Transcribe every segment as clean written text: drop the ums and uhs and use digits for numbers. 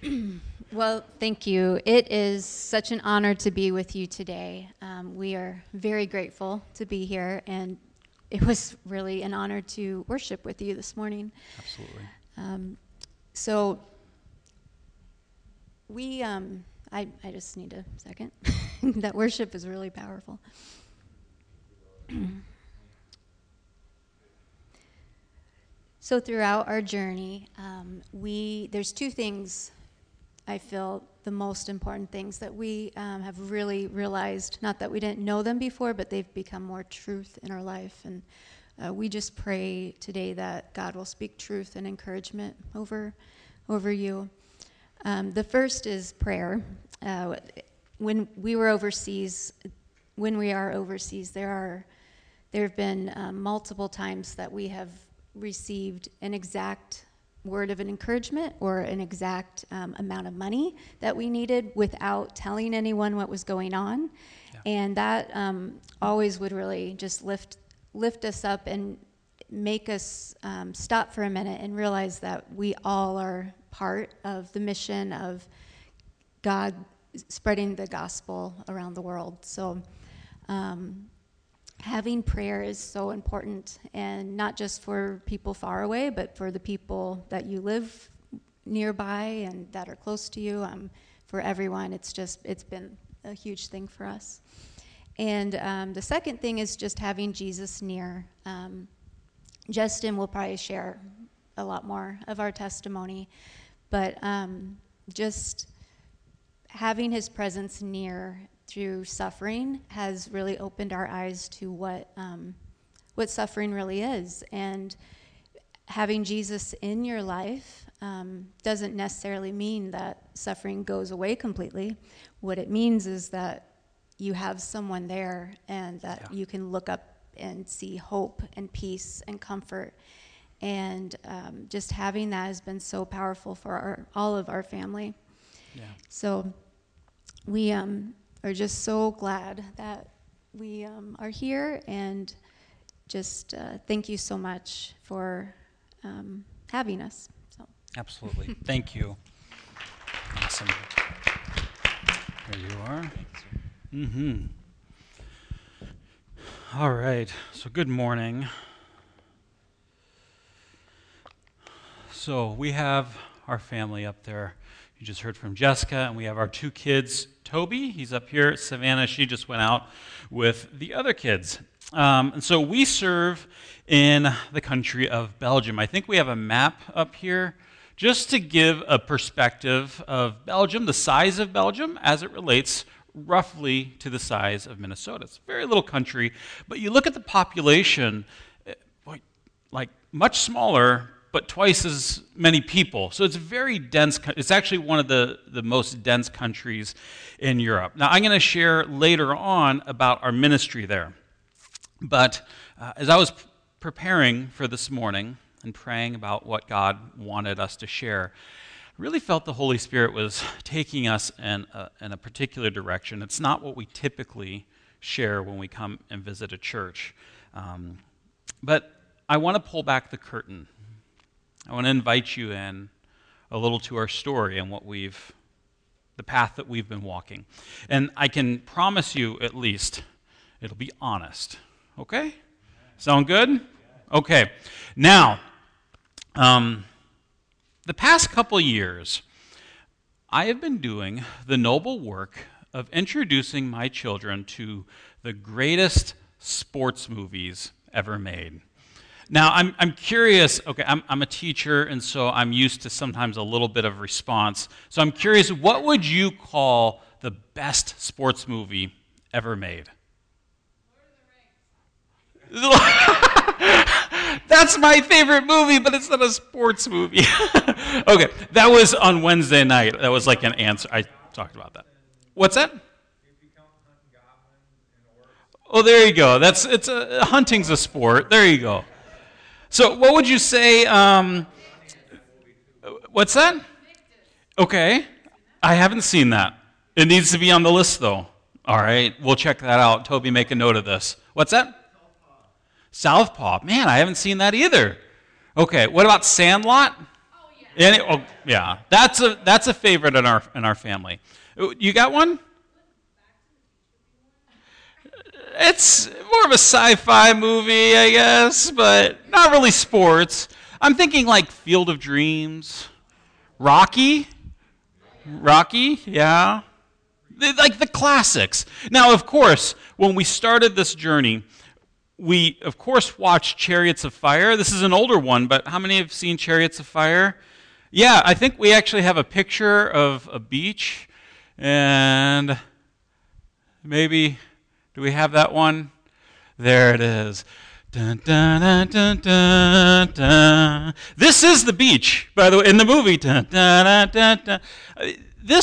Well, thank you. It is such an honor to be with you today. We are very grateful to be here, and it was really an honor to worship with you this morning. Absolutely. So I just need a second. That worship is really powerful. So throughout our journey, there's two things I feel the most important things that we have really realized, not that we didn't know them before, but they've become more truth in our life. And we just pray today that God will speak truth and encouragement over you. The first is prayer. When we are overseas, there have been multiple times that we have received an exact word of an encouragement or an exact amount of money that we needed without telling anyone what was going on. Yeah. And that always would really just lift us up and make us stop for a minute and realize that we all are part of the mission of God spreading the gospel around the world. So having prayer is so important, and not just for people far away, but for the people that you live nearby and that are close to you. For everyone, it's been a huge thing for us. And the second thing is just having Jesus near. Justin will probably share a lot more of our testimony, but just having his presence near through suffering has really opened our eyes to what suffering really is. And having Jesus in your life doesn't necessarily mean that suffering goes away completely. What it means is that you have someone there, and that you can look up and see hope and peace and comfort. And just having that has been so powerful for all of our family. Yeah. So we are just so glad that we are here, and just thank you so much for having us. So. Absolutely. Thank you. Awesome. There you are. Mm-hmm. All right. So good morning. So we have our family up there. You just heard from Jessica, and we have our two kids. Toby, he's up here. Savannah, she just went out with the other kids. And so we serve in the country of Belgium. I think we have a map up here just to give a perspective of Belgium, the size of Belgium, as it relates roughly to the size of Minnesota. It's a very little country, but you look at the population, like much smaller, but twice as many people. So it's very dense. It's actually one of the most dense countries in Europe. Now, I'm going to share later on about our ministry there. But as I was preparing for this morning and praying about what God wanted us to share, I really felt the Holy Spirit was taking us in a particular direction. It's not what we typically share when we come and visit a church. But I want to pull back the curtain. I want to invite you in a little to our story and the path that we've been walking. And I can promise you, at least, it'll be honest. Okay? Sound good? Okay. Now, the past couple years, I have been doing the noble work of introducing my children to the greatest sports movies ever made. Now, I'm curious, okay, I'm a teacher, and so I'm used to sometimes a little bit of response. So I'm curious, what would you call the best sports movie ever made? Lord of the Rings. That's my favorite movie, but it's not a sports movie. Okay, that was on Wednesday night. That was like an answer. I talked about that. What's that? Oh, there you go. Hunting's a sport. There you go. So what would you say, what's that? Okay, I haven't seen that. It needs to be on the list, though. All right, we'll check that out. Toby, make a note of this. What's that? Southpaw. Man, I haven't seen that either. Okay, what about Sandlot? Oh, yes. Yeah, that's a favorite in our family. You got one? It's more of a sci-fi movie, I guess, but not really sports. I'm thinking like Field of Dreams, Rocky. Rocky, yeah. Like the classics. Now, of course, when we started this journey, we, of course, watched Chariots of Fire. This is an older one, but how many have seen Chariots of Fire? Yeah, I think we actually have a picture of a beach, and maybe, do we have that one? There it is. Dun, dun, dun, dun, dun, dun. This is the beach, by the way, in the movie. Dun, dun, dun, dun, dun.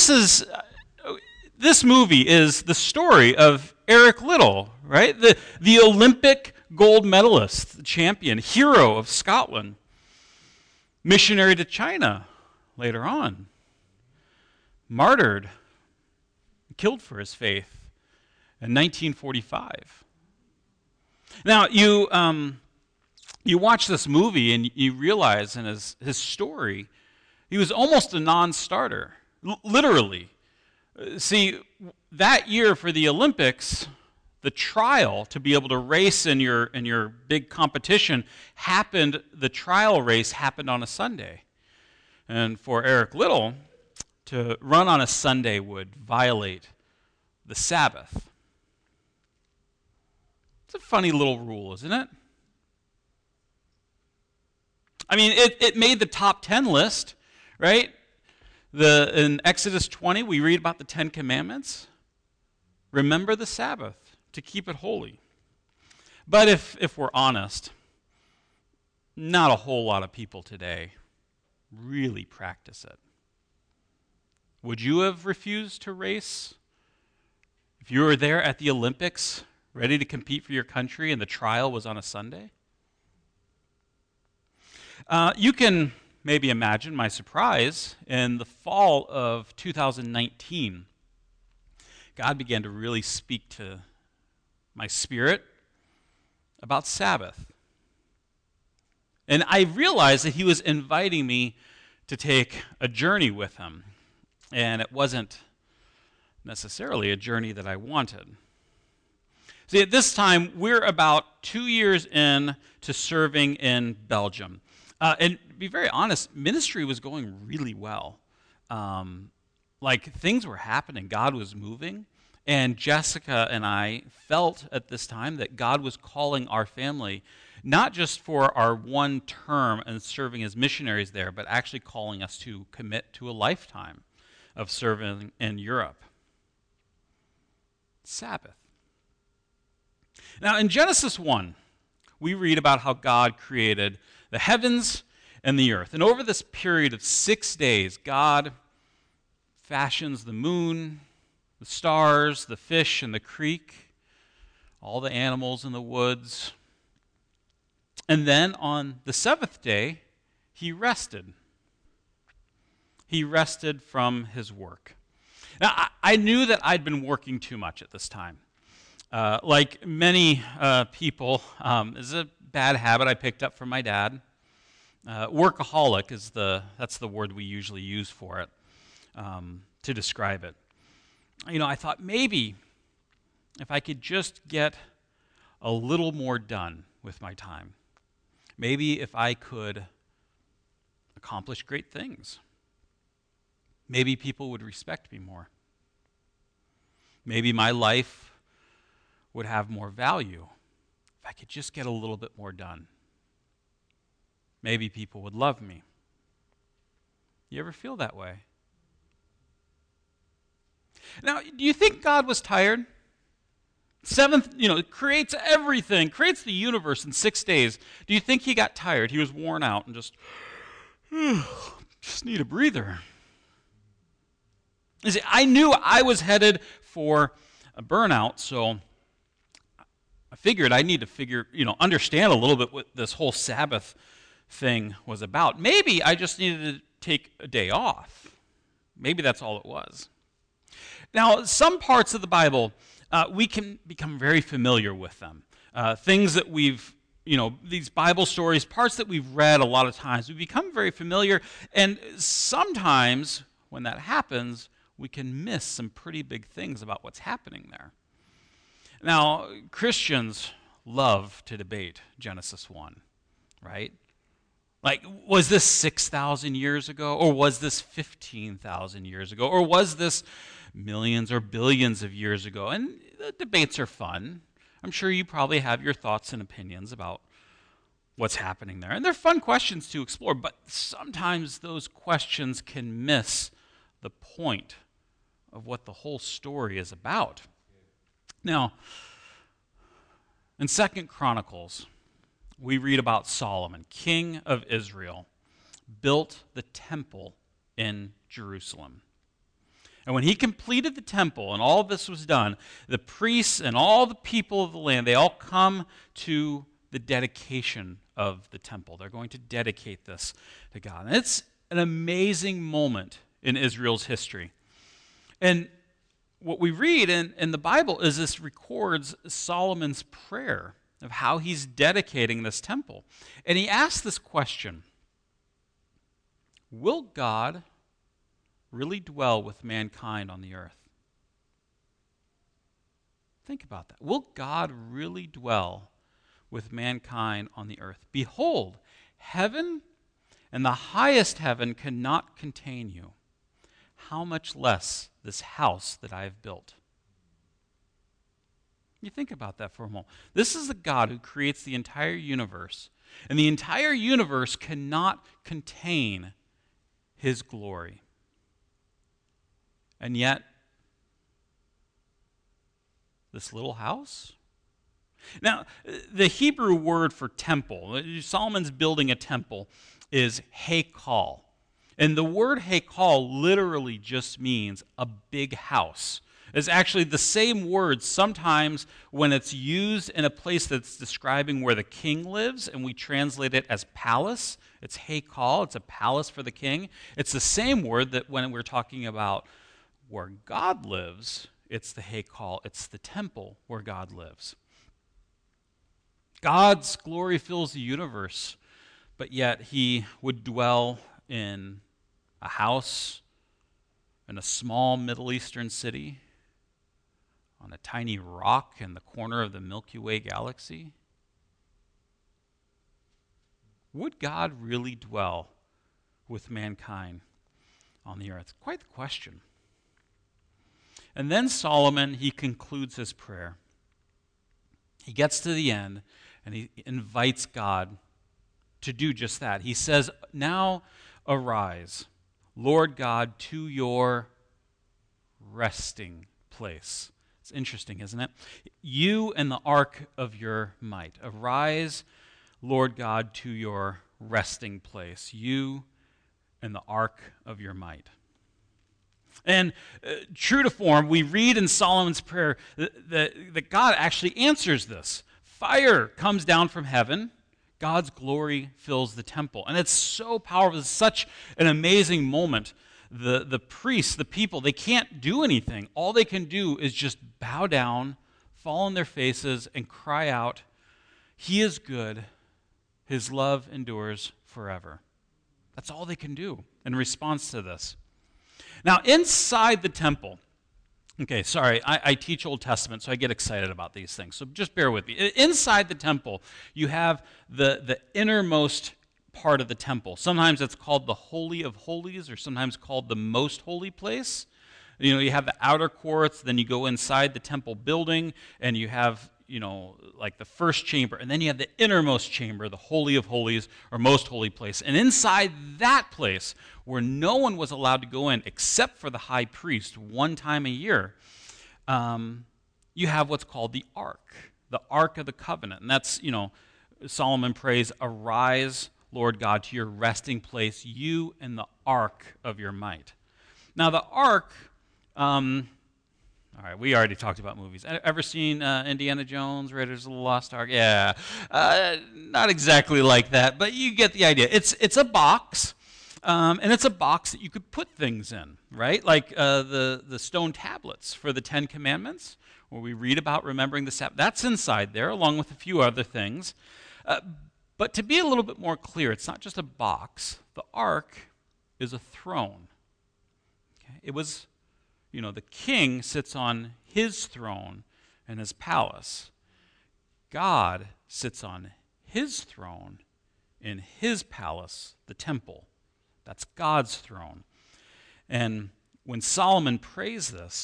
This movie is the story of Eric Liddell, right? The Olympic gold medalist, the champion, hero of Scotland, missionary to China later on, martyred, killed for his faith in 1945. Now, you watch this movie and you realize in his story, he was almost a non-starter, literally. See, that year for the Olympics, the trial to be able to race in your big competition the trial race happened on a Sunday. And for Eric Liddell, to run on a Sunday would violate the Sabbath. It's a funny little rule, isn't it? I mean, it made the top 10 list, right? In Exodus 20, we read about the 10 Commandments. Remember the Sabbath, to keep it holy. But if we're honest, not a whole lot of people today really practice it. Would you have refused to race if you were there at the Olympics, ready to compete for your country, and the trial was on a Sunday? You can maybe imagine my surprise in the fall of 2019. God began to really speak to my spirit about Sabbath. And I realized that he was inviting me to take a journey with him. And it wasn't necessarily a journey that I wanted. See, at this time, we're about 2 years in to serving in Belgium. And to be very honest, ministry was going really well. Things were happening. God was moving. And Jessica and I felt at this time that God was calling our family, not just for our one term and serving as missionaries there, but actually calling us to commit to a lifetime of serving in Europe. Sabbath. Now, in Genesis 1, we read about how God created the heavens and the earth. And over this period of 6 days, God fashions the moon, the stars, the fish in the creek, all the animals in the woods. And then on the seventh day, he rested. He rested from his work. Now, I knew that I'd been working too much at this time. Like many people, this is a bad habit I picked up from my dad. Workaholic that's the word we usually use for it, to describe it. I thought maybe if I could just get a little more done with my time, maybe if I could accomplish great things, maybe people would respect me more. Maybe my life would have more value if I could just get a little bit more done. Maybe people would love me. You ever feel that way? Now, do you think God was tired? Seventh, creates everything, creates the universe in 6 days. Do you think he got tired? He was worn out and just need a breather. You see, I knew I was headed for a burnout, so I figured I need to understand a little bit what this whole Sabbath thing was about. Maybe I just needed to take a day off. Maybe that's all it was. Now, some parts of the Bible, we can become very familiar with them. Things that we've these Bible stories, parts that we've read a lot of times, we become very familiar, and sometimes when that happens, we can miss some pretty big things about what's happening there. Now, Christians love to debate Genesis 1, right? Like, was this 6,000 years ago, or was this 15,000 years ago, or was this millions or billions of years ago? And the debates are fun. I'm sure you probably have your thoughts and opinions about what's happening there. And they're fun questions to explore, but sometimes those questions can miss the point of what the whole story is about. Now, in 2 Chronicles, we read about Solomon, king of Israel, built the temple in Jerusalem. And when he completed the temple and all this was done, the priests and all the people of the land, they all come to the dedication of the temple. They're going to dedicate this to God. And it's an amazing moment in Israel's history. And what we read in the Bible is this records Solomon's prayer of how he's dedicating this temple. And he asks this question: will God really dwell with mankind on the earth? Think about that. Will God really dwell with mankind on the earth? Behold, heaven and the highest heaven cannot contain you. How much less this house that I have built? You think about that for a moment. This is the God who creates the entire universe, and the entire universe cannot contain his glory. And yet, this little house? Now, the Hebrew word for temple, Solomon's building a temple, is Haykal. And the word Haykal literally just means a big house. It's actually the same word sometimes when it's used in a place that's describing where the king lives, and we translate it as palace. It's Haykal, it's a palace for the king. It's the same word that when we're talking about where God lives, it's the Haykal, it's the temple where God lives. God's glory fills the universe, but yet he would dwell in a house in a small Middle Eastern city on a tiny rock in the corner of the Milky Way galaxy? Would God really dwell with mankind on the earth? Quite the question. And then Solomon, he concludes his prayer. He gets to the end, and he invites God to do just that. He says, now arise, Lord God, to your resting place. It's interesting, isn't it? You and the ark of your might. Arise, Lord God, to your resting place. You and the ark of your might. And true to form, we read in Solomon's prayer that God actually answers this. Fire comes down from heaven. God's glory fills the temple. And it's so powerful. It's such an amazing moment. The priests, the people, they can't do anything. All they can do is just bow down, fall on their faces, and cry out, He is good. His love endures forever. That's all they can do in response to this. Now, inside the temple, okay, sorry, I teach Old Testament, so I get excited about these things, so just bear with me. Inside the temple, you have the innermost part of the temple. Sometimes it's called the Holy of Holies, or sometimes called the Most Holy Place. You know, you have the outer courts, then you go inside the temple building, and you have, like the first chamber, and then you have the innermost chamber, the Holy of Holies, or Most Holy Place. And inside that place, where no one was allowed to go in except for the high priest one time a year, you have what's called the Ark of the Covenant. And that's, Solomon prays, arise, Lord God, to your resting place, you and the ark of your might. Now the ark, all right, we already talked about movies. Ever seen Indiana Jones, Raiders of the Lost Ark? Yeah, not exactly like that, but you get the idea. It's a box, and it's a box that you could put things in, right? Like the stone tablets for the Ten Commandments, where we read about remembering the Sabbath. That's inside there, along with a few other things. But to be a little bit more clear, it's not just a box. The ark is a throne. Okay? It was, the king sits on his throne in his palace. God sits on his throne in his palace, the temple. That's God's throne. And when Solomon prays this,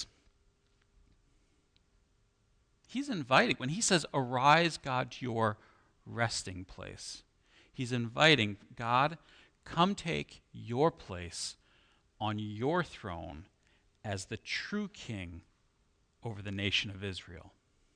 he's inviting, when he says, "Arise, God, to your resting place," he's inviting God, come take your place on your throne as the true king over the nation of Israel.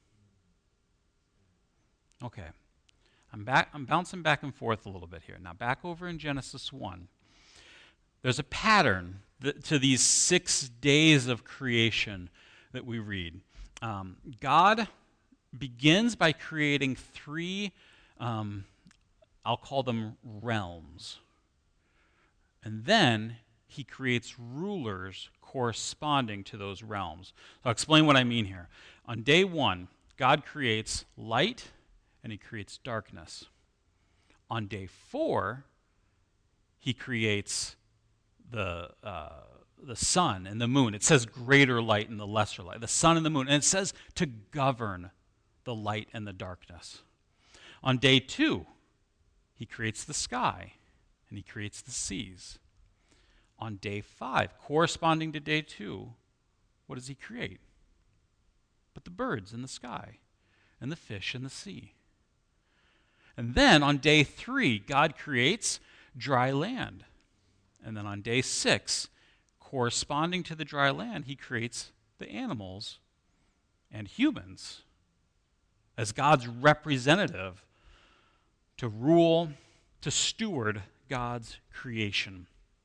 Okay, I'm bouncing back and forth a little bit here. Now, back over in Genesis 1, there's a pattern to these 6 days of creation that we read. God begins by creating 3, I'll call them realms. And then he creates rulers corresponding to those realms. So I'll explain what I mean here. On day 1, God creates light and he creates darkness. On day 4, he creates the sun and the moon. It says greater light and the lesser light. The sun and the moon. And it says to govern the light and the darkness. On day 2, he creates the sky and he creates the seas. On day 5, corresponding to day 2, what does he create? But the birds in the sky and the fish in the sea. And then on day 3, God creates dry land. And then on day 6, corresponding to the dry land, he creates the animals and humans as God's representative to rule, to steward God's creation.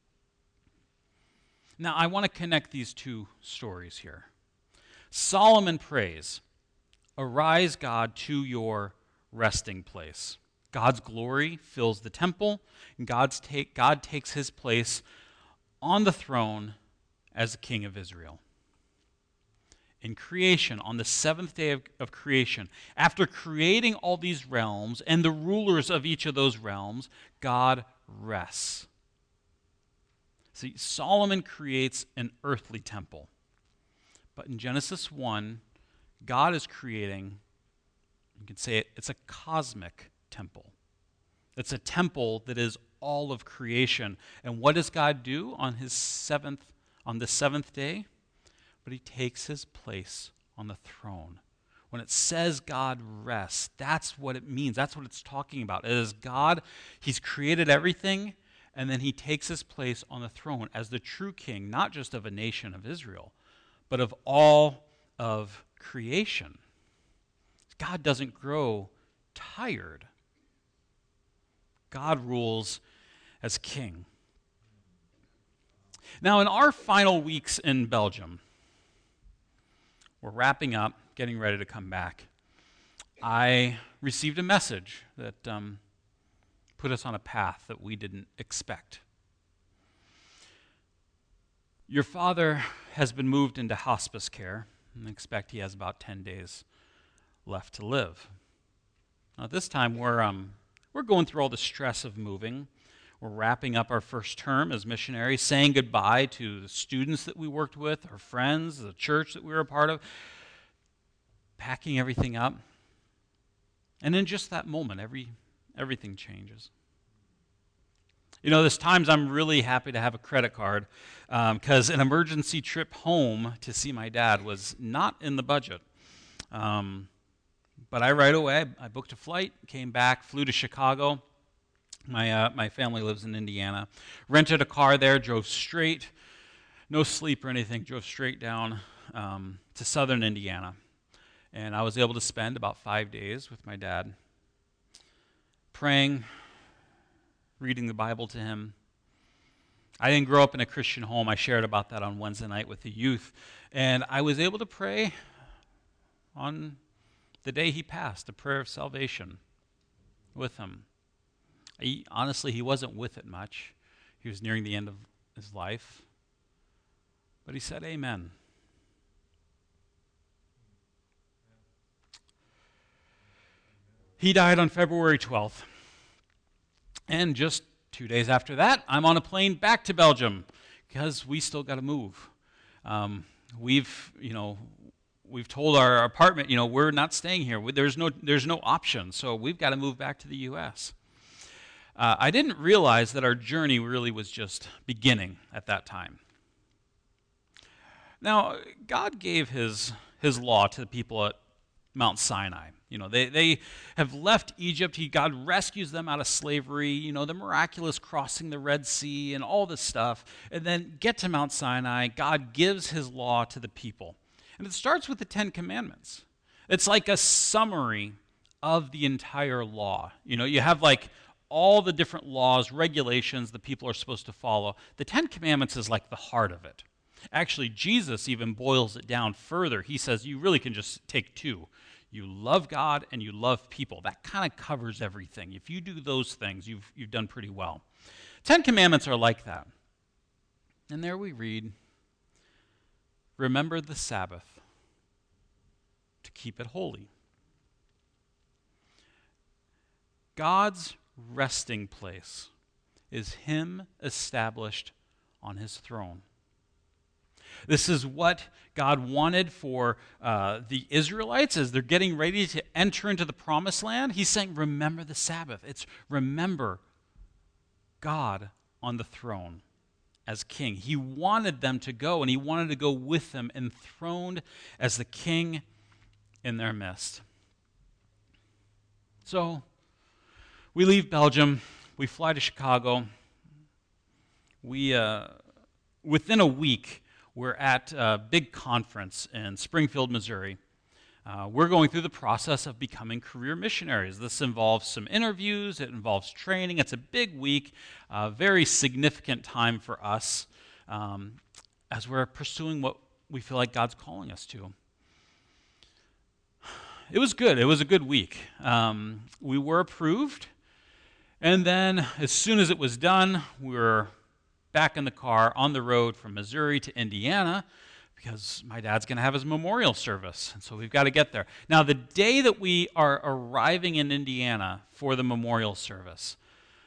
Now, I want to connect these 2 stories here. Solomon prays, "Arise, God, to your resting place." God's glory fills the temple, and God takes his place on the throne as the king of Israel. In creation, on the 7th day of creation, after creating all these realms and the rulers of each of those realms, God rests. See, Solomon creates an earthly temple. But in Genesis 1, God is creating, you can say it's a cosmic temple. It's a temple that is all of creation. And what does God do on the 7th day? But he takes his place on the throne. When it says God rests, that's what it means. That's what it's talking about. It is God, he's created everything, and then he takes his place on the throne as the true king, not just of a nation of Israel, but of all of creation. God doesn't grow tired. God rules as king. Now, in our final weeks in Belgium, we're wrapping up, getting ready to come back. I received a message that put us on a path that we didn't expect. Your father has been moved into hospice care, and I expect he has about 10 days left to live. Now, at this time, we're going through all the stress of moving. We're wrapping up our first term as missionaries, saying goodbye to the students that we worked with, our friends, the church that we were a part of, packing everything up. And in just that moment, everything changes. There's times I'm really happy to have a credit card because an emergency trip home to see my dad was not in the budget. But right away, I booked a flight, came back, flew to Chicago. My family lives in Indiana. Rented a car there, drove straight, no sleep or anything, drove straight down to southern Indiana. And I was able to spend about 5 days with my dad, praying, reading the Bible to him. I didn't grow up in a Christian home. I shared about that on Wednesday night with the youth. And I was able to pray on the day he passed, a prayer of salvation with him. Honestly, he wasn't with it much. He was nearing the end of his life. But he said, "Amen." He died on February 12th. And just 2 days after that, I'm on a plane back to Belgium because we still got to move. We've told our apartment, we're not staying here. There's no option, so we've got to move back to the U.S. I didn't realize that our journey really was just beginning at that time. Now, God gave his law to the people at Mount Sinai. They have left Egypt. God rescues them out of slavery, the miraculous crossing the Red Sea and all this stuff. And then get to Mount Sinai, God gives his law to the people. And it starts with the Ten Commandments. It's like a summary of the entire law. You have like all the different laws, regulations the people are supposed to follow. The Ten Commandments is like the heart of it. Actually, Jesus even boils it down further. He says you really can just take two. You love God and you love people. That kind of covers everything. If you do those things, you've done pretty well. Ten Commandments are like that. And there we read, remember the Sabbath to keep it holy. God's resting place is him established on his throne. This is what God wanted for the Israelites as they're getting ready to enter into the promised land. He's saying, remember the Sabbath. It's remember God on the throne as king. He wanted them to go, and he wanted to go with them, enthroned as the king in their midst. So we leave Belgium. We fly to Chicago. Within a week, we're at a big conference in Springfield, Missouri. We're going through the process of becoming career missionaries. This involves some interviews. It involves training. It's a big week, a very significant time for us as we're pursuing what we feel like God's calling us to. It was good. It was a good week. We were approved. And then as soon as it was done, we were back in the car on the road from Missouri to Indiana because my dad's going to have his memorial service, and so we've got to get there. Now, the day that we are arriving in Indiana for the memorial service,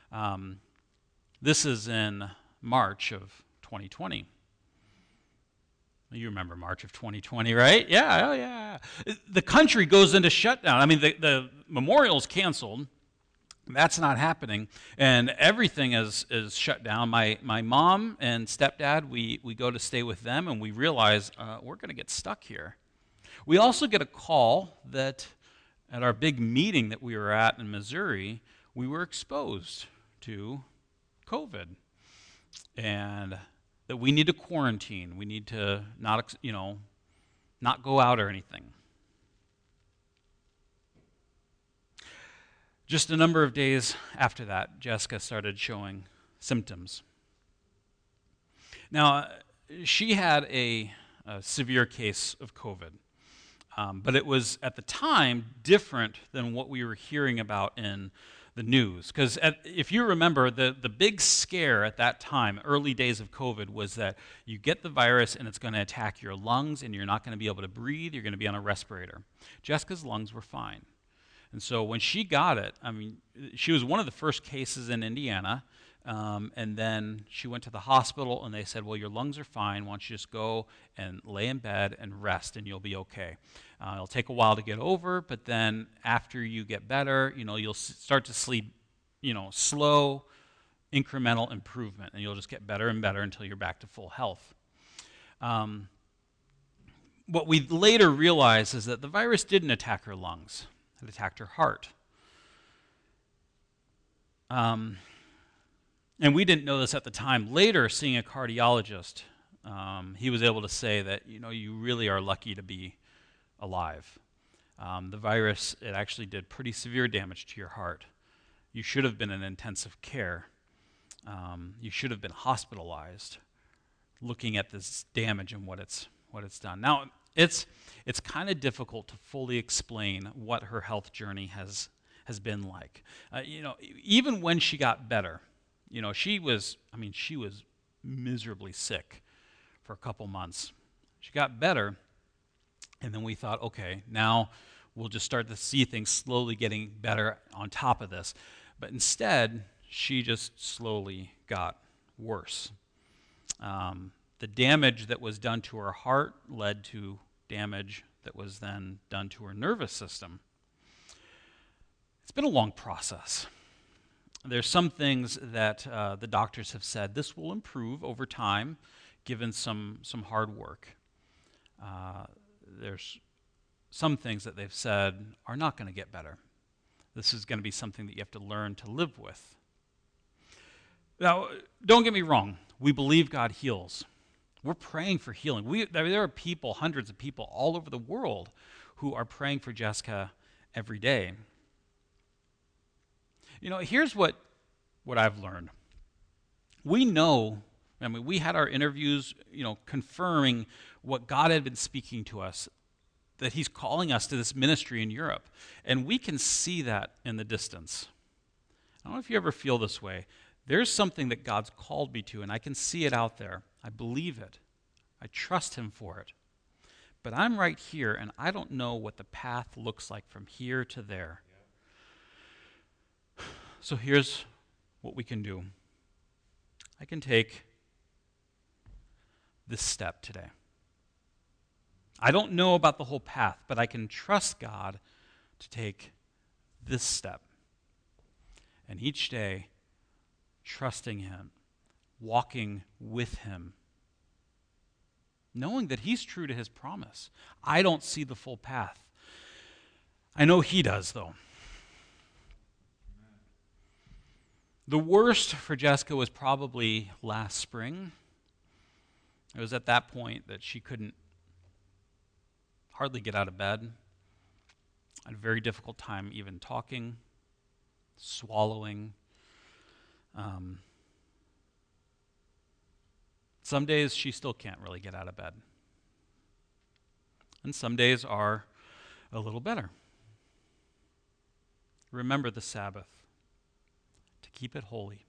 this is in March of 2020. You remember March of 2020, right? Yeah, oh yeah. The country goes into shutdown. I mean, the memorial's canceled. That's not happening, and everything is shut down. My mom and stepdad, we go to stay with them, and we realize we're going to get stuck here. We also get a call that at our big meeting that we were at in Missouri, we were exposed to COVID, and that we need to quarantine. We need to not go out or anything. Just a number of days after that, Jessica started showing symptoms. Now, she had a severe case of COVID, but it was, at the time, different than what we were hearing about in the news. Because if you remember, the big scare at that time, early days of COVID, was that you get the virus and it's going to attack your lungs and you're not going to be able to breathe, you're going to be on a respirator. Jessica's lungs were fine. And so when she got it, she was one of the first cases in Indiana, and then she went to the hospital, and they said, well, your lungs are fine. Why don't you just go and lay in bed and rest, and you'll be okay. It'll take a while to get over, but then after you get better, you'll start to see, slow, incremental improvement, and you'll just get better and better until you're back to full health. What we later realized is that the virus didn't attack her lungs. It attacked her heart. And we didn't know this at the time. Later, seeing a cardiologist, he was able to say that, you really are lucky to be alive. The virus, it actually did pretty severe damage to your heart. You should have been in intensive care. You should have been hospitalized, looking at this damage and what it's done. Now, it's kind of difficult to fully explain what her health journey has been like. Even when she got better, she was miserably sick for a couple months. She got better, and then we thought, okay, now we'll just start to see things slowly getting better on top of this. But instead, she just slowly got worse. The damage that was done to her heart led to damage that was then done to her nervous system. It's been a long process. There's some things that the doctors have said this will improve over time, given some hard work. There's some things that they've said are not going to get better. This is going to be something that you have to learn to live with. Now, don't get me wrong. We believe God heals. We're praying for healing. There are people, hundreds of people all over the world who are praying for Jessica every day. Here's what I've learned. We know, we had our interviews, confirming what God had been speaking to us, that he's calling us to this ministry in Europe. And we can see that in the distance. I don't know if you ever feel this way. There's something that God's called me to, and I can see it out there. I believe it. I trust him for it. But I'm right here, and I don't know what the path looks like from here to there. So here's what we can do. I can take this step today. I don't know about the whole path, but I can trust God to take this step. And each day, trusting him, walking with him, knowing that he's true to his promise. I don't see the full path. I know he does, though. The worst for Jessica was probably last spring. It was at that point that she couldn't hardly get out of bed. I had a very difficult time even talking, swallowing. Some days she still can't really get out of bed. And some days are a little better. Remember the Sabbath, to keep it holy.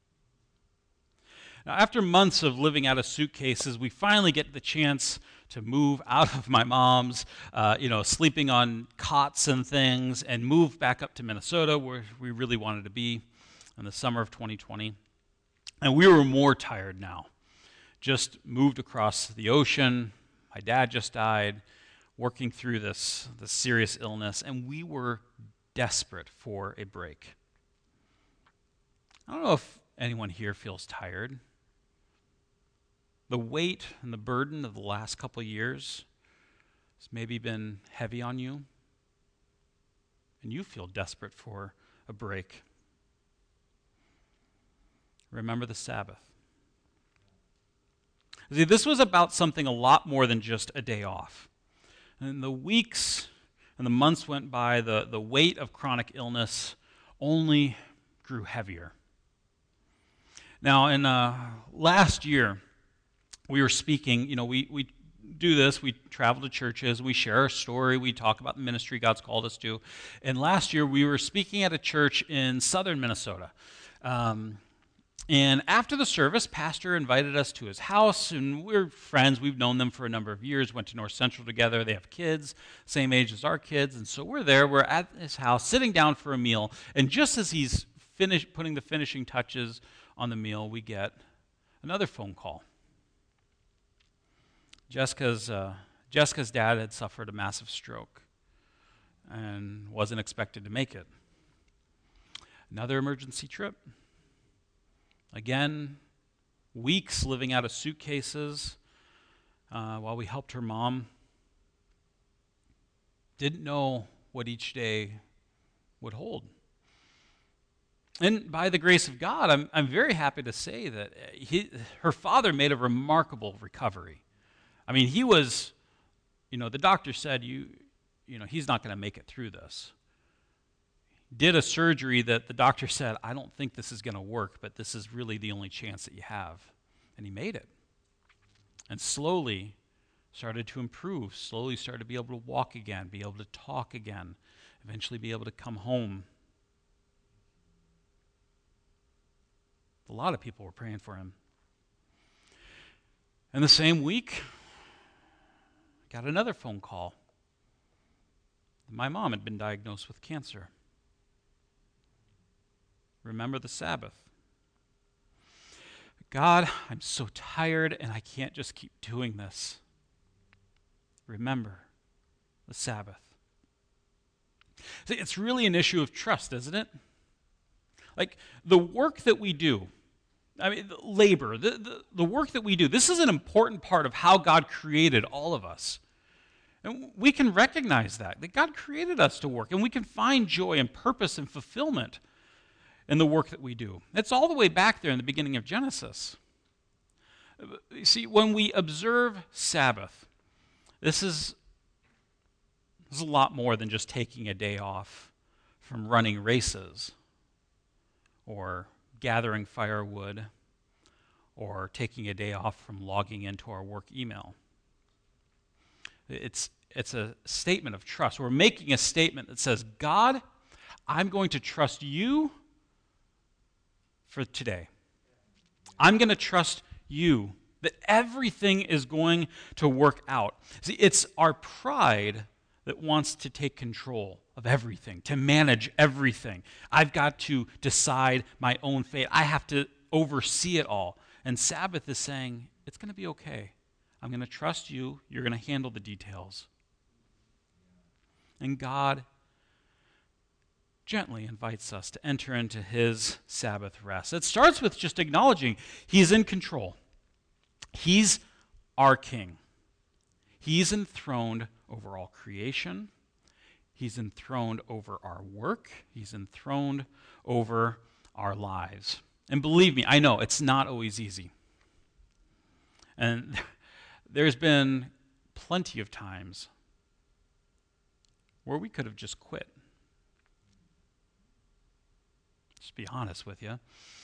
Now, after months of living out of suitcases, we finally get the chance to move out of my mom's, sleeping on cots and things, and move back up to Minnesota, where we really wanted to be, in the summer of 2020. And we were more tired now. Just moved across the ocean. My dad just died, working through this serious illness, and we were desperate for a break. I don't know if anyone here feels tired. The weight and the burden of the last couple of years has maybe been heavy on you, and you feel desperate for a break. Remember the Sabbath. See, this was about something a lot more than just a day off. And the weeks and the months went by, the weight of chronic illness only grew heavier. Now, in last year, we were speaking, we do this, we travel to churches, we share our story, we talk about the ministry God's called us to. And last year, we were speaking at a church in southern Minnesota. And after the service, Pastor invited us to his house, and we're friends. We've known them for a number of years, went to North Central together. They have kids, same age as our kids, and so we're there. We're at his house, sitting down for a meal, and just as he's putting the finishing touches on the meal, we get another phone call. Jessica's dad had suffered a massive stroke and wasn't expected to make it. Another emergency trip. Again, weeks living out of suitcases while we helped her mom. Didn't know what each day would hold. And by the grace of God, I'm very happy to say that her father made a remarkable recovery. I mean, he was, the doctor said, he's not going to make it through this. Did a surgery that the doctor said, I don't think this is going to work, but this is really the only chance that you have. And he made it. And slowly started to improve, slowly started to be able to walk again, be able to talk again, eventually be able to come home. A lot of people were praying for him. And the same week, got another phone call My mom had been diagnosed with cancer. Remember the Sabbath. God, I'm so tired and I can't just keep doing this. Remember the Sabbath. See, it's really an issue of trust, isn't it? Like the work that we do, the labor, the work that we do, this is an important part of how God created all of us. And we can recognize that God created us to work, and we can find joy and purpose and fulfillment in the work that we do. It's all the way back there in the beginning of Genesis. You see, when we observe Sabbath, this is a lot more than just taking a day off from running races or gathering firewood or taking a day off from logging into our work email. It's a statement of trust. We're making a statement that says, God, I'm going to trust you for today. I'm going to trust you that everything is going to work out. See, it's our pride that wants to take control of everything, to manage everything. I've got to decide my own fate. I have to oversee it all. And Sabbath is saying, it's going to be okay. I'm going to trust you. You're going to handle the details. And God gently invites us to enter into his Sabbath rest. It starts with just acknowledging he's in control. He's our king. He's enthroned over all creation. He's enthroned over our work. He's enthroned over our lives. And believe me, I know it's not always easy. And there's been plenty of times where we could have just quit. Just be honest with you.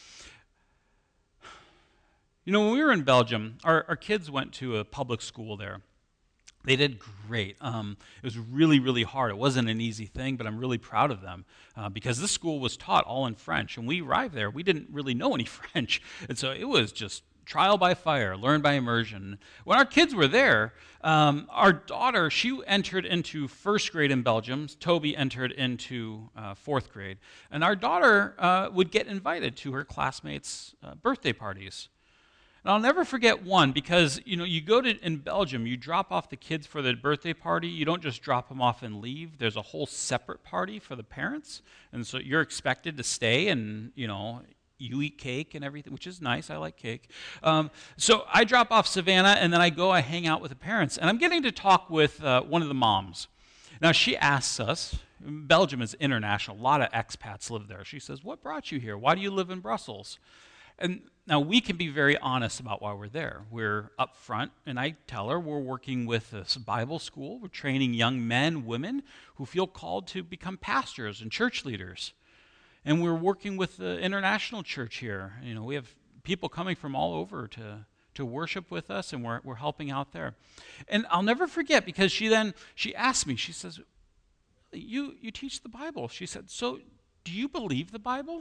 You know, when we were in Belgium, our kids went to a public school there. They did great. It was really, really hard. It wasn't an easy thing, but I'm really proud of them because this school was taught all in French. And we arrived there, we didn't really know any French. And so it was just trial by fire, learn by immersion. When our kids were there, our daughter, she entered into first grade in Belgium. Toby entered into fourth grade. And our daughter would get invited to her classmates' birthday parties. And I'll never forget one because, you go to, in Belgium, you drop off the kids for the birthday party. You don't just drop them off and leave. There's a whole separate party for the parents. And so you're expected to stay and, you eat cake and everything, which is nice. I like cake. So I drop off Savannah, and then I hang out with the parents. And I'm getting to talk with one of the moms. Now, she asks us, Belgium is international. A lot of expats live there. She says, what brought you here? Why do you live in Brussels? And now we can be very honest about why we're there. We're up front, and I tell her we're working with this Bible school. We're training young men, women who feel called to become pastors and church leaders. And we're working with the international church here. We have people coming from all over to worship with us, and we're helping out there. And I'll never forget because she asked me, she says, you teach the Bible. She said, so do you believe the Bible?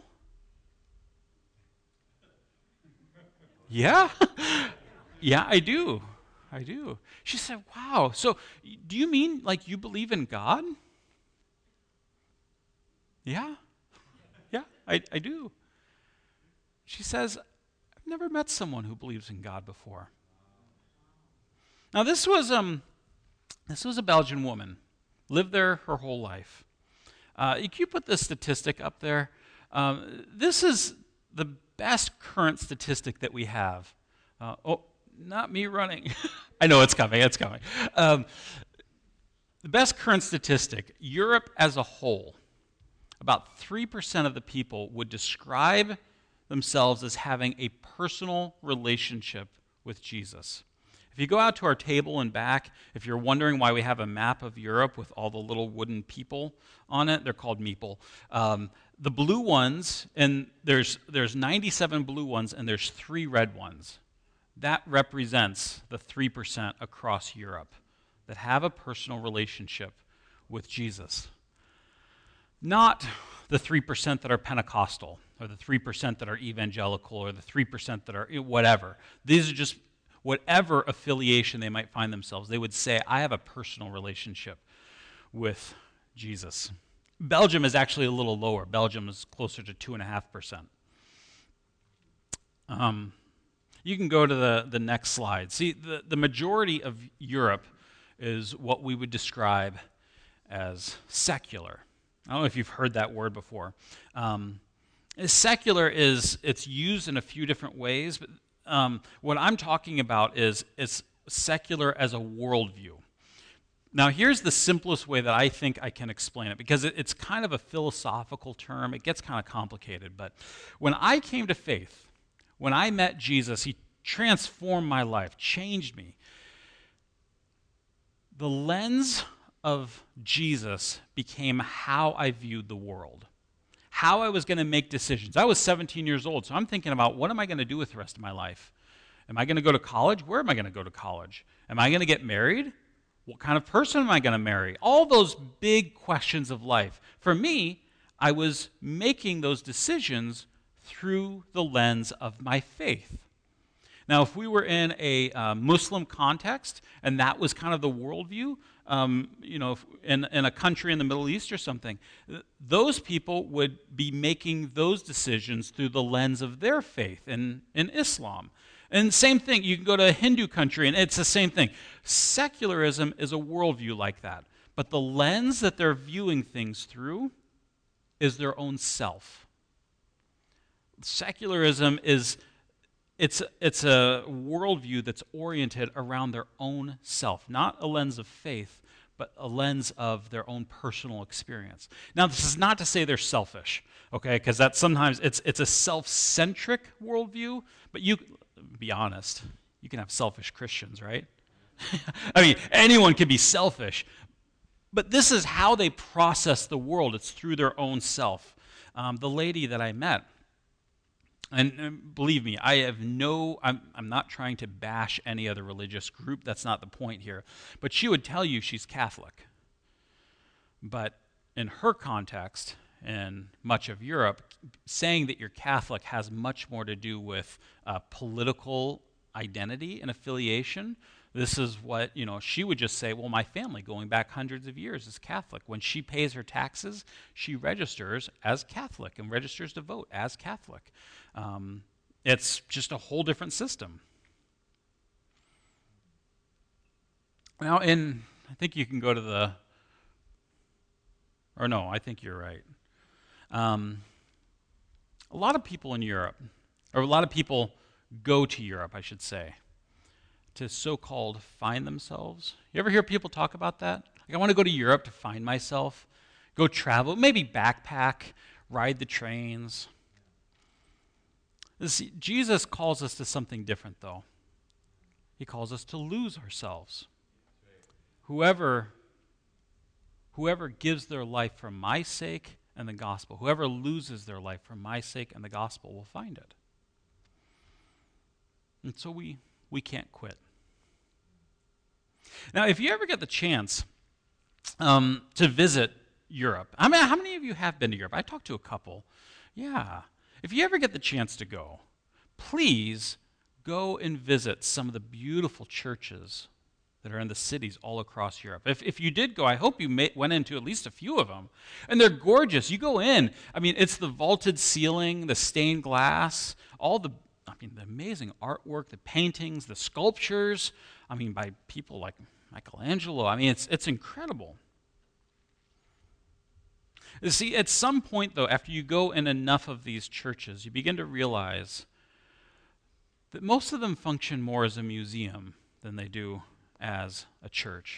Yeah. Yeah, I do. She said, wow, so do you mean like you believe in God? Yeah. Yeah, I do. She says, I've never met someone who believes in God before. Now this was a Belgian woman, lived there her whole life. Can you put this statistic up there? This is the best current statistic that we have. Not me running. I know it's coming. The best current statistic, Europe as a whole, about 3% of the people would describe themselves as having a personal relationship with Jesus. If you go out to our table and back, if you're wondering why we have a map of Europe with all the little wooden people on it, they're called meeple. The blue ones, and there's 97 blue ones, and there's 3 red ones. That represents the 3% across Europe that have a personal relationship with Jesus. Not the 3% that are Pentecostal, or the 3% that are evangelical, or the 3% that are whatever. These are just whatever affiliation they might find themselves. They would say, I have a personal relationship with Jesus. Belgium is actually a little lower. Belgium is closer to 2.5%. You can go to the next slide. See, the majority of Europe is what we would describe as secular. I don't know if you've heard that word before. Secular it's used in a few different ways, but what I'm talking about is it's secular as a worldview. Now, here's the simplest way that I think I can explain it, because it's kind of a philosophical term. It gets kind of complicated, but when I came to faith, when I met Jesus, he transformed my life, changed me. The lens of Jesus became how I viewed the world, how I was going to make decisions. I was 17 years old, so I'm thinking about, what am I going to do with the rest of my life? Am I going to go to college? Where am I going to go to college? Am I going to get married? What kind of person am I going to marry? All those big questions of life. For me, I was making those decisions through the lens of my faith. Now, if we were in a Muslim context, and that was kind of the worldview, in a country in the Middle East or something, those people would be making those decisions through the lens of their faith in Islam. And same thing, you can go to a Hindu country, and it's the same thing. Secularism is a worldview like that. But the lens that they're viewing things through is their own self. Secularism it's a worldview that's oriented around their own self, not a lens of faith, but a lens of their own personal experience. Now, this is not to say they're selfish, okay? Because that sometimes it's a self-centric worldview, but you, be honest, you can have selfish Christians, right? I mean, anyone can be selfish, but this is how they process the world. It's through their own self. The lady that I met, and believe me, I'm not trying to bash any other religious group. That's not the point here. But she would tell you she's Catholic. But in her context, in much of Europe, saying that you're Catholic has much more to do with political identity and affiliation. This is what, she would just say, well, my family going back hundreds of years is Catholic. When she pays her taxes, she registers as Catholic and registers to vote as Catholic. It's just a whole different system. Now, I think you can go to I think you're right. A lot of people in Europe, or a lot of people go to Europe, I should say, to so-called find themselves. You ever hear people talk about that? Like, I want to go to Europe to find myself, go travel, maybe backpack, ride the trains. See, Jesus calls us to something different, though. He calls us to lose ourselves. Whoever gives their life for my sake and the gospel, whoever loses their life for my sake and the gospel will find it. And so we can't quit. Now, if you ever get the chance to visit Europe, how many of you have been to Europe? I talked to a couple. Yeah. If you ever get the chance to go, please go and visit some of the beautiful churches that are in the cities all across Europe. If you did go, I hope you went into at least a few of them. And they're gorgeous. You go in, it's the vaulted ceiling, the stained glass, the amazing artwork, the paintings, the sculptures, by people like Michelangelo. It's incredible. You see, at some point, though, after you go in enough of these churches, you begin to realize that most of them function more as a museum than they do as a church.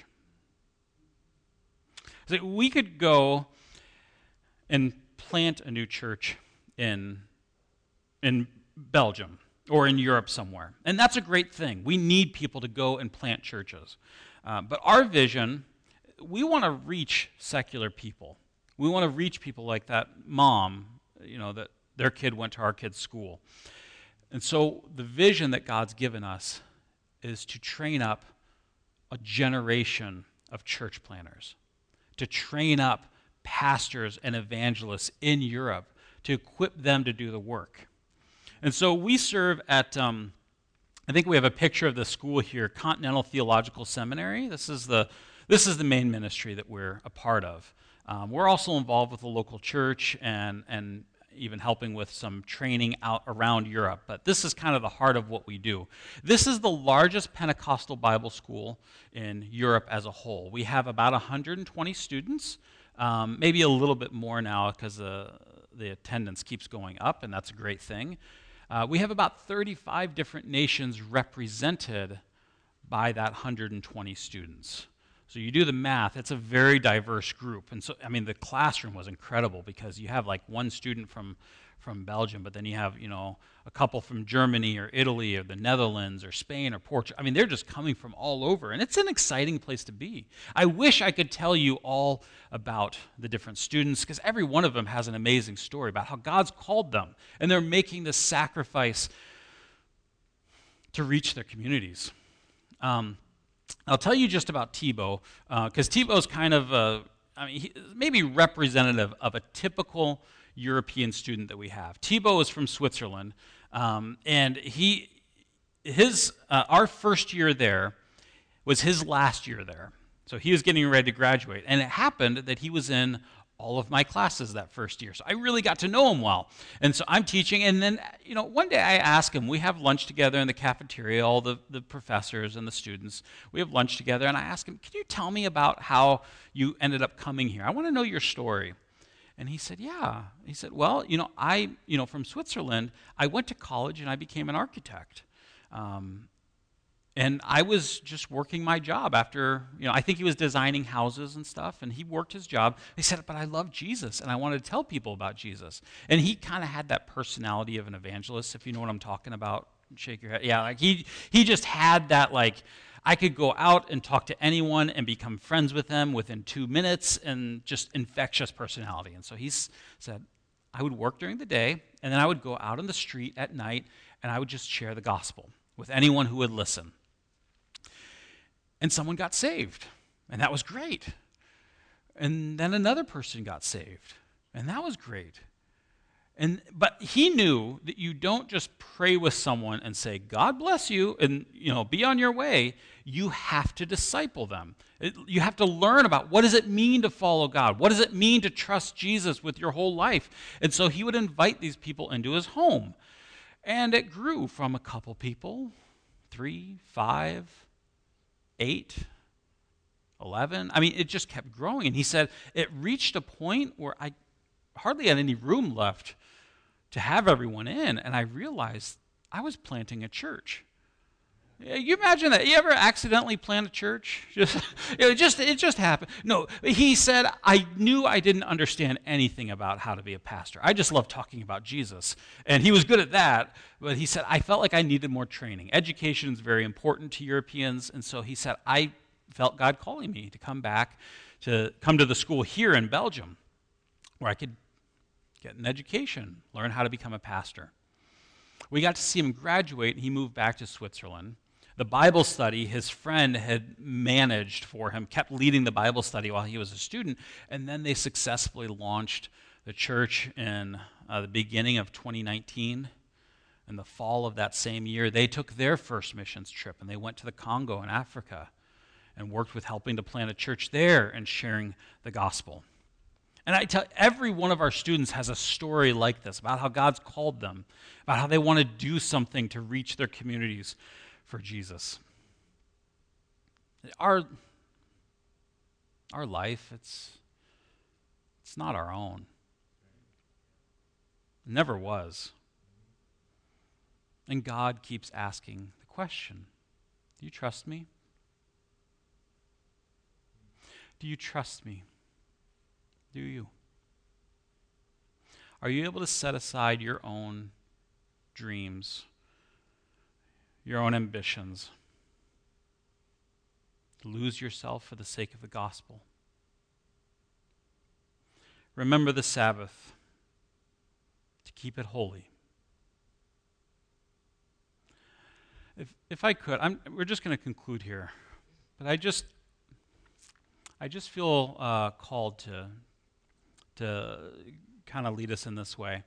So we could go and plant a new church in Belgium or in Europe somewhere, and that's a great thing. We need people to go and plant churches. But our vision, we want to reach secular people. We want to reach people like that mom, that their kid went to our kid's school. And so the vision that God's given us is to train up a generation of church planners, to train up pastors and evangelists in Europe, to equip them to do the work. And so we serve at, I think we have a picture of the school here, Continental Theological Seminary. This is the main ministry that we're a part of. We're also involved with the local church and even helping with some training out around Europe. But this is kind of the heart of what we do. This is the largest Pentecostal Bible school in Europe as a whole. We have about 120 students, maybe a little bit more now because the attendance keeps going up, and that's a great thing. We have about 35 different nations represented by that 120 students. So you do the math, it's a very diverse group. And so, I mean, the classroom was incredible because you have like one student from Belgium, but then you have, a couple from Germany or Italy or the Netherlands or Spain or Portugal. I mean, they're just coming from all over, and it's an exciting place to be. I wish I could tell you all about the different students because every one of them has an amazing story about how God's called them, and they're making this sacrifice to reach their communities. I'll tell you just about Thibaut, because Thibaut's kind of, maybe representative of a typical European student that we have. Thibaut is from Switzerland, and our first year there was his last year there. So he was getting ready to graduate, and it happened that he was in all of my classes that first year. So I really got to know him well. And so I'm teaching, and then, one day I ask him, we have lunch together in the cafeteria, all the professors and the students, we have lunch together, and I ask him, can you tell me about how you ended up coming here? I want to know your story. And he said, yeah. He said, well, from Switzerland, I went to college and I became an architect. And I was just working my job after, I think he was designing houses and stuff, and he worked his job. He said, but I love Jesus, and I wanted to tell people about Jesus. And he kind of had that personality of an evangelist, if you know what I'm talking about. Shake your head. Yeah, like he just had that, like, I could go out and talk to anyone and become friends with them within 2 minutes, and just infectious personality. And so he said, I would work during the day, and then I would go out on the street at night, and I would just share the gospel with anyone who would listen. And someone got saved, and that was great. And then another person got saved, and that was great. But he knew that you don't just pray with someone and say, God bless you, and be on your way. You have to disciple them. You have to learn about what does it mean to follow God? What does it mean to trust Jesus with your whole life? And so he would invite these people into his home. And it grew from a couple people, 3, 5, 8, 11. I mean, it just kept growing. And he said it reached a point where I hardly had any room left to have everyone in. And I realized I was planting a church. You imagine that? You ever accidentally plant a church? It just happened. No, he said, I knew I didn't understand anything about how to be a pastor. I just love talking about Jesus. And he was good at that. But he said, I felt like I needed more training. Education is very important to Europeans. And so he said, I felt God calling me to come to the school here in Belgium where I could get an education, learn how to become a pastor. We got to see him graduate, and he moved back to Switzerland. The Bible study his friend had managed for him, kept leading the Bible study while he was a student, and then they successfully launched the church in the beginning of 2019. In the fall of that same year, they took their first missions trip, and they went to the Congo in Africa and worked with helping to plant a church there and sharing the gospel. And I tell every one of our students has a story like this about how God's called them, about how they want to do something to reach their communities for Jesus. Our life, it's not our own. It never was. And God keeps asking the question, do you trust me? Do you trust me? Do you? Are you able to set aside your own dreams, your own ambitions, to lose yourself for the sake of the gospel? Remember the Sabbath, to keep it holy. If I could, we're just going to conclude here, but I just feel called to kind of lead us in this way.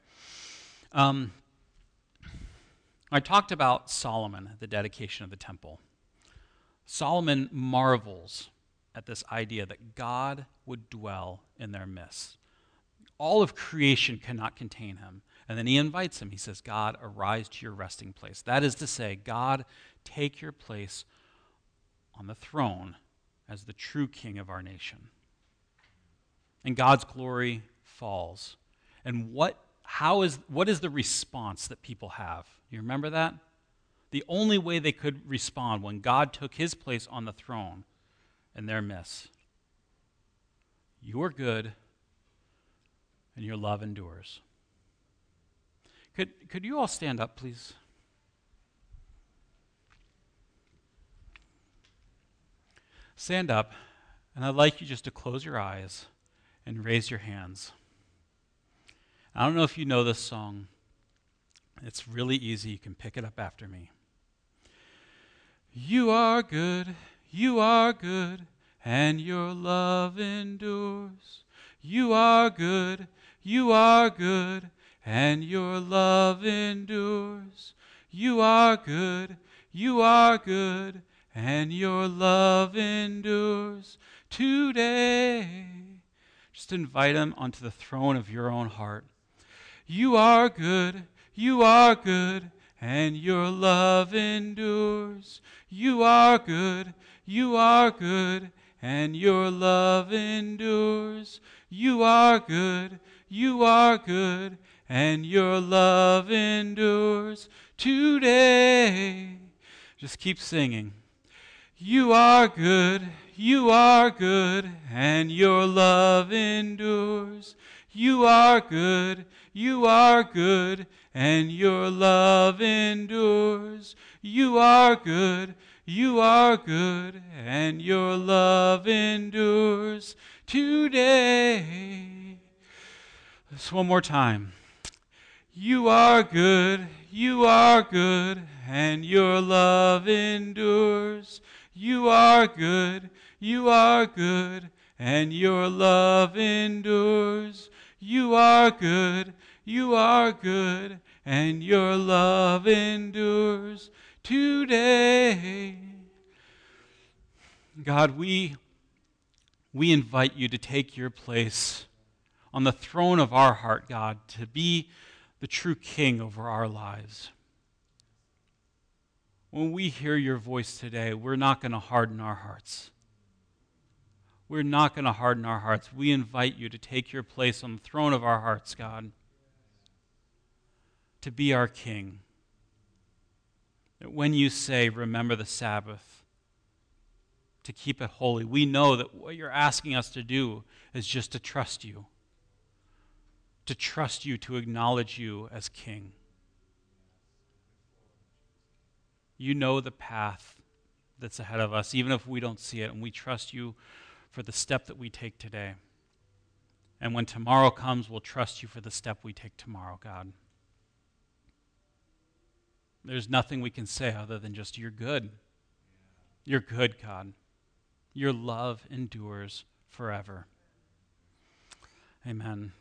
I talked about Solomon, the dedication of the temple. Solomon marvels at this idea that God would dwell in their midst. All of creation cannot contain him. And then he invites him. He says, God, arise to your resting place. That is to say, God, take your place on the throne as the true king of our nation. And God's glory falls. And what is the response that people have? You remember that? The only way they could respond when God took his place on the throne in their midst. You are good, and your love endures. Could you all stand up, please? Stand up, and I'd like you just to close your eyes and raise your hands. I don't know if you know this song. It's really easy. You can pick it up after me. You are good, and your love endures. You are good, and your love endures. You are good, and your love endures. Today, just invite him onto the throne of your own heart. You are good, and your love endures. You are good, and your love endures. You are good, and your love endures. Today, just keep singing. You are good, and your love endures. You are good, and your love endures. You are good, and your love endures. Today. Just one more time. You are good, and your love endures. You are good, and your love endures. You are good, and your love endures. Today. God, we invite you to take your place on the throne of our heart, God, to be the true king over our lives. When we hear your voice today, we're not going to harden our hearts. We're not going to harden our hearts. We invite you to take your place on the throne of our hearts, God, to be our king. That when you say, remember the Sabbath, to keep it holy, we know that what you're asking us to do is just to trust you. To trust you, to acknowledge you as king. You know the path that's ahead of us, even if we don't see it, and we trust you for the step that we take today. And when tomorrow comes, we'll trust you for the step we take tomorrow, God. There's nothing we can say other than just, you're good. You're good, God. Your love endures forever. Amen.